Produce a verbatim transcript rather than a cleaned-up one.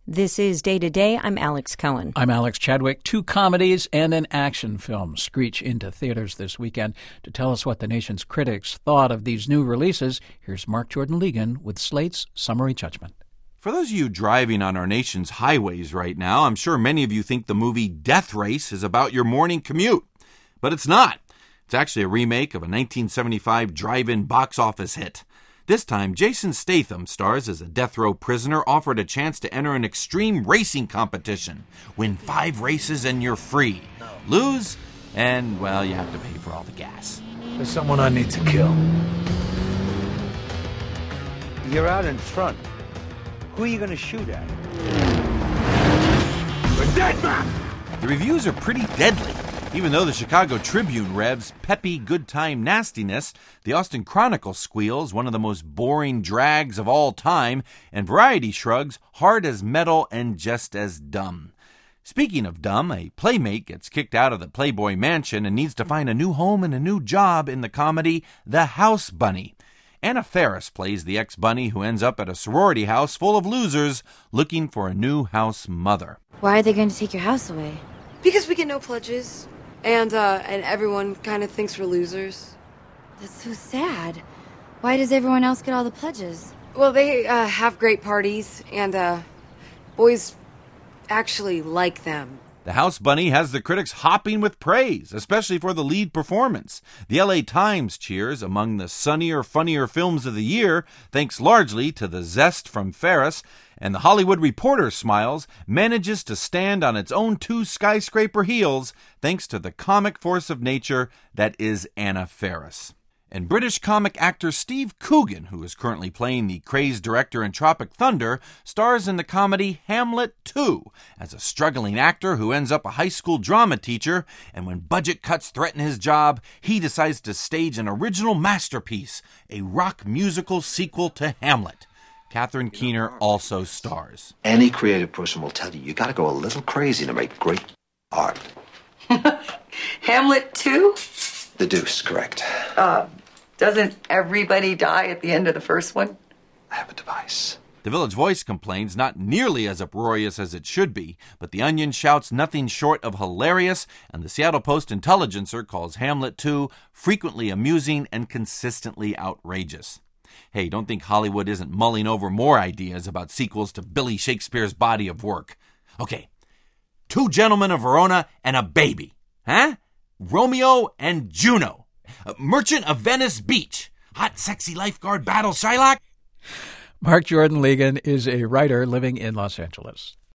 This is Day to Day. I'm Alex Cohen. I'm Alex Chadwick. Two comedies and an action film screech into theaters this weekend. To tell us what the nation's critics thought of these new releases, here's Mark Jordan Legan with Slate's Summary Judgment. For those of you driving on our nation's highways right now, I'm sure many of you think the movie Death Race is about your morning commute. But it's not. It's actually a remake of a nineteen seventy-five drive-in box office hit. This time, Jason Statham stars as a death row prisoner offered a chance to enter an extreme racing competition. Win five races and you're free. Lose, and, well, you have to pay for all the gas. There's someone I need to kill. You're out in front. Who are you going to shoot at? The dead man! The reviews are pretty deadly. Even though the Chicago Tribune revs peppy good time nastiness, the Austin Chronicle squeals one of the most boring drags of all time, and Variety shrugs hard as metal and just as dumb. Speaking of dumb, a playmate gets kicked out of the Playboy Mansion and needs to find a new home and a new job in the comedy The House Bunny. Anna Faris plays the ex-bunny who ends up at a sorority house full of losers looking for a new house mother. Why are they going to take your house away? Because we get no pledges. And, uh, and everyone kind of thinks we're losers. That's so sad. Why does everyone else get all the pledges? Well, they, uh, have great parties, and, uh, boys actually like them. The House Bunny has the critics hopping with praise, especially for the lead performance. The L A Times cheers among the sunnier, funnier films of the year, thanks largely to the zest from Faris, and The Hollywood Reporter smiles, manages to stand on its own two skyscraper heels thanks to the comic force of nature that is Anna Faris. And British comic actor Steve Coogan, who is currently playing the crazed director in Tropic Thunder, stars in the comedy Hamlet two as a struggling actor who ends up a high school drama teacher, and when budget cuts threaten his job, he decides to stage an original masterpiece, a rock musical sequel to Hamlet. Catherine Keener also stars. Any creative person will tell you, you got to go a little crazy to make great art. Hamlet two? The Deuce, correct. Uh, doesn't everybody die at the end of the first one? I have a device. The Village Voice complains not nearly as uproarious as it should be, but The Onion shouts nothing short of hilarious, and the Seattle Post-Intelligencer calls Hamlet two frequently amusing and consistently outrageous. Hey, don't think Hollywood isn't mulling over more ideas about sequels to Billy Shakespeare's body of work. Okay, Two Gentlemen of Verona and a Baby. Huh? Romeo and Juno. Merchant of Venice Beach. Hot, sexy lifeguard battle Shylock. Mark Jordan Legan is a writer living in Los Angeles.